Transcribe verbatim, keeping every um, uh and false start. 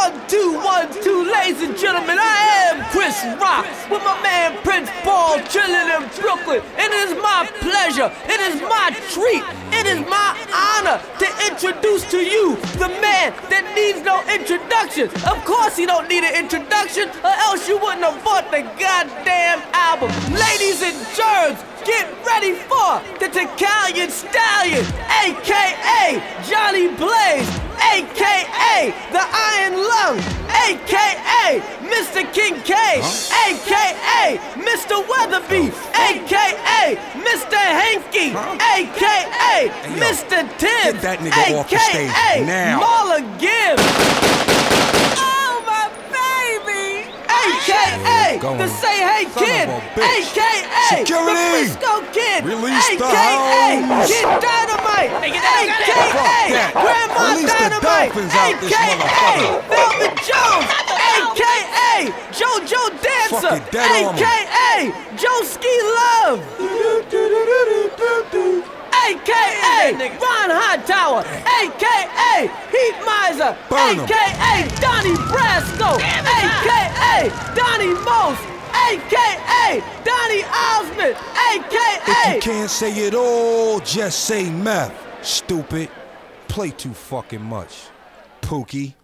One, two, one, two, ladies and gentlemen, I am Chris Rock with my man Prince Paul chilling in Brooklyn. And it is my pleasure, it is my treat, it is my honor to introduce to you the man that needs no introduction. Of course he don't need an introduction, or else you wouldn't have bought the goddamn album. Ladies and germs, get ready for the Tacalian Stallion, a k a. Johnny Blaze, a k a the Iron Lung, a k a. Mister Kincaid, huh? a k a. Mister Weatherby, a k a. Mister Hanky, huh? a k a. Hey, Mister Tibbs, get that nigga off the stage now. Marla Gibbs, oh my baby, a k a. the Say Hey Kid, a k a. Security. the Frisco Kid, Release a k a. the hoes. Kid Dynamite, a k a. Grandma Release the Dynamite, dolphins out this a k a. motherfucker. Velvet Jones, a k a. JoJo Dancer, Fuck it, dead a on 'em. k a. Joe Ski Love, a k a. Ron Hightower, a k a. Heat Miser, Burn 'em. a k a. Donnie Brasco, a k a. Donnie Most, a k a. Donnie Osmond, a k a. If you can't say it all, just say meth. Stupid. Play too fucking much. Pookie.